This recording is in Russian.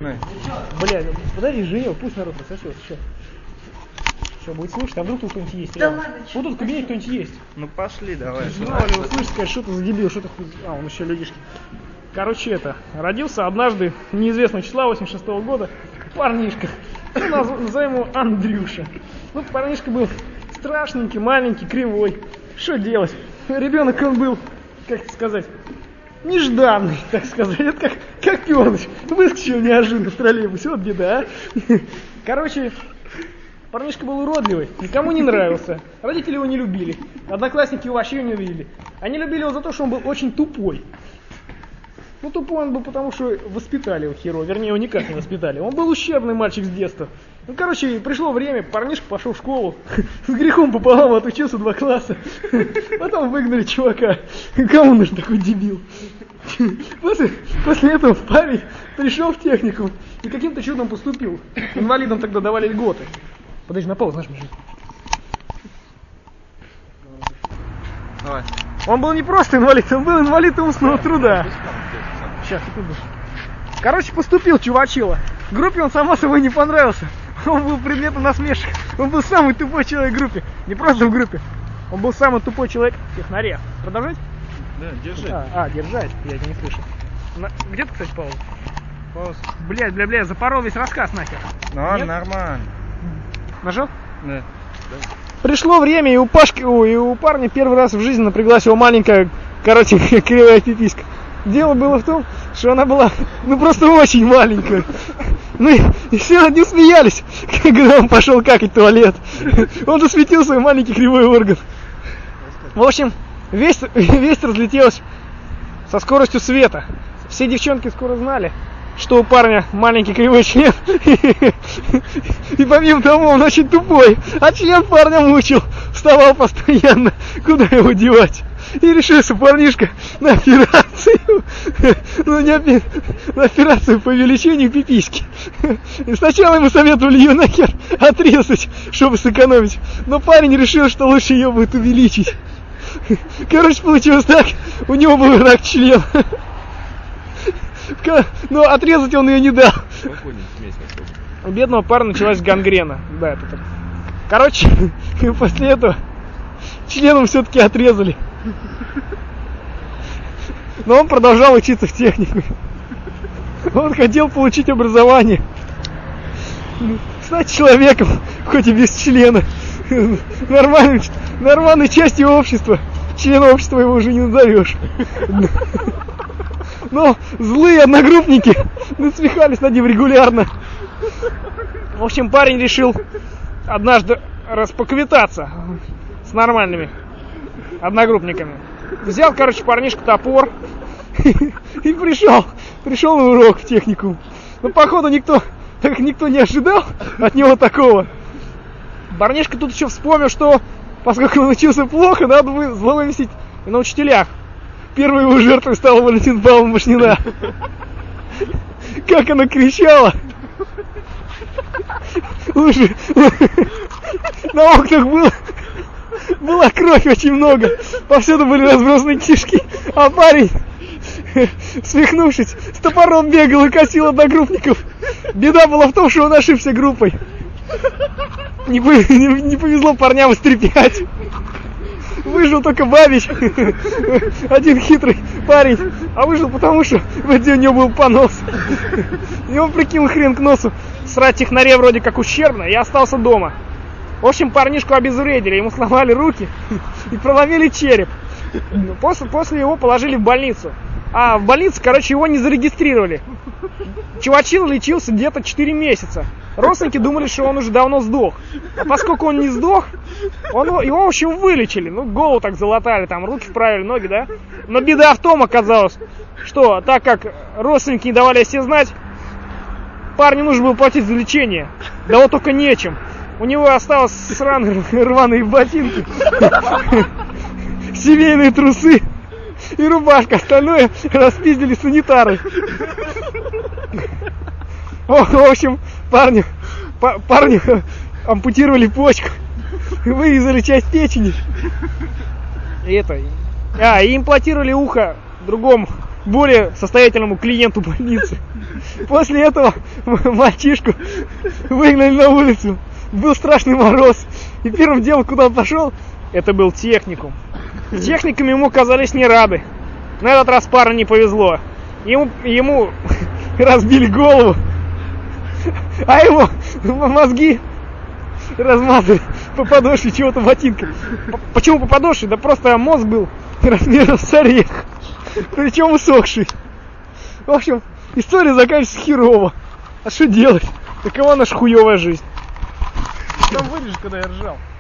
Бля, подожди, Женя, пусть народ рассосется. Что, будет слушать? А вдруг тут кто-нибудь есть? Да ладно, вот тут в кабинете кто-нибудь есть. Ну пошли, давай. Ну, услышь, скажешь, что ты за дебил, что ты... А, он еще людишки. Короче, родился однажды, неизвестного числа, 86-го года, парнишка. Ну, назовем его Андрюша. Ну, парнишка был страшненький, маленький, кривой. Что делать? Ребенок он был, как сказать, нежданный, так сказать. Это как Пёныч. Выскочил неожиданно в троллейбусе. Вот беда, а. Короче, парнишка был уродливый, никому не нравился. Родители его не любили. Одноклассники его вообще не любили. Они любили его за то, что он был очень тупой. Ну, тупой он был, потому что воспитали его херово. Вернее, его никак не воспитали. Он был ущербный мальчик с детства. Ну, короче, пришло время, парнишка пошел в школу. С грехом пополам отучился 2 класса. Потом выгнали чувака. Кому нужен такой дебил? После этого парень пришел в техникум и каким-то чудом поступил. Инвалидам тогда давали льготы. Подожди, на паузу, знаешь, Миша. Давай. Он был не просто инвалид, он был инвалид умственного труда. Сейчас, секунду. Короче, поступил чувачила. В группе он само собой не понравился. Он был предметом насмешек. Он был самый тупой человек в группе. Не просто в группе. Он был самый тупой человек в технаре. Продолжать? Да, держи. Держать. Я это не слышу. Где ты, кстати, пауза? Пауза. Бля, запорол весь рассказ нахер. Ну, нормально. Нажал? Да. Пришло время, и у парня первый раз в жизни напряглась его маленькая, коротенькая, кривая пиписька. Дело было в том, что она была, просто очень маленькая. Ну и все над ним смеялись, когда он пошел какать в туалет. Он засветил свой маленький кривой орган. В общем, весть разлетелась со скоростью света. Все девчонки скоро знали, что у парня маленький кривой член. И помимо того, он очень тупой. А член парня мучил. Вставал постоянно. Куда его девать? И решился парнишка на операцию. На операцию по увеличению пиписьки. И сначала ему советовали ее нахер отрезать, чтобы сэкономить. Но парень решил, что лучше ее будет увеличить. Короче, получилось так. У него был рак члена. Но отрезать он ее не дал. У бедного парня началась гангрена. Да, это так. Короче, после этого членом все-таки отрезали. Но он продолжал учиться в технику. Он хотел получить образование. Стать человеком, хоть и без члена. Нормальной частью общества. Члена общества его уже не назовешь. Но злые одногруппники насмехались над ним регулярно. В общем, парень решил однажды поквитаться с нормальными одногруппниками. Взял, парнишка топор и пришел на урок в техникум. Но походу никто не ожидал от него такого. Парнишка тут еще вспомнил, что поскольку он учился плохо, надо зловыместить на учителях. Первой его жертвой стала Валентина Павловна Машнина. Как она кричала! На окнах была кровь очень много. Повсюду были разбросаны кишки. А парень, свихнувшись, с топором бегал и косил одногруппников. Беда была в том, что он ошибся группой. Не повезло парням истрепять. Выжил только Бабич, один хитрый парень. А выжил потому, что в этот день у него был понос. И он прикинул хрен к носу. Срать технаре вроде как ущербно, и остался дома. В общем, парнишку обезвредили, ему сломали руки и проломили череп. После его положили в больницу. А в больнице, его не зарегистрировали. Чувачил лечился где-то 4 месяца. Родственники думали, что он уже давно сдох. А поскольку он не сдох, его, в общем, вылечили. Голову так залатали, руки вправили, ноги, да? Но беда в том оказалась, что так как родственники не давали о себе знать, парню нужно было платить за лечение. Да вот только нечем. У него осталось сраные рваные ботинки, семейные трусы и рубашка. Остальное распиздили санитары. В общем, парню ампутировали почку, вырезали часть печени. И имплантировали ухо другому более состоятельному клиенту больницы. После этого мальчишку выгнали на улицу. Был страшный мороз. И первым делом, куда он пошел, это был техникум. В техникуме ему казались не рады. На этот раз парню не повезло. Ему разбили голову, а его мозги размазали по подошве чего-то ботинка. Почему по подошве? Да просто мозг был размером с орех, причем усохший. В общем, история заканчивается херово. А что делать? Такова наша хуевая жизнь. Там вырежешь, когда я ржал.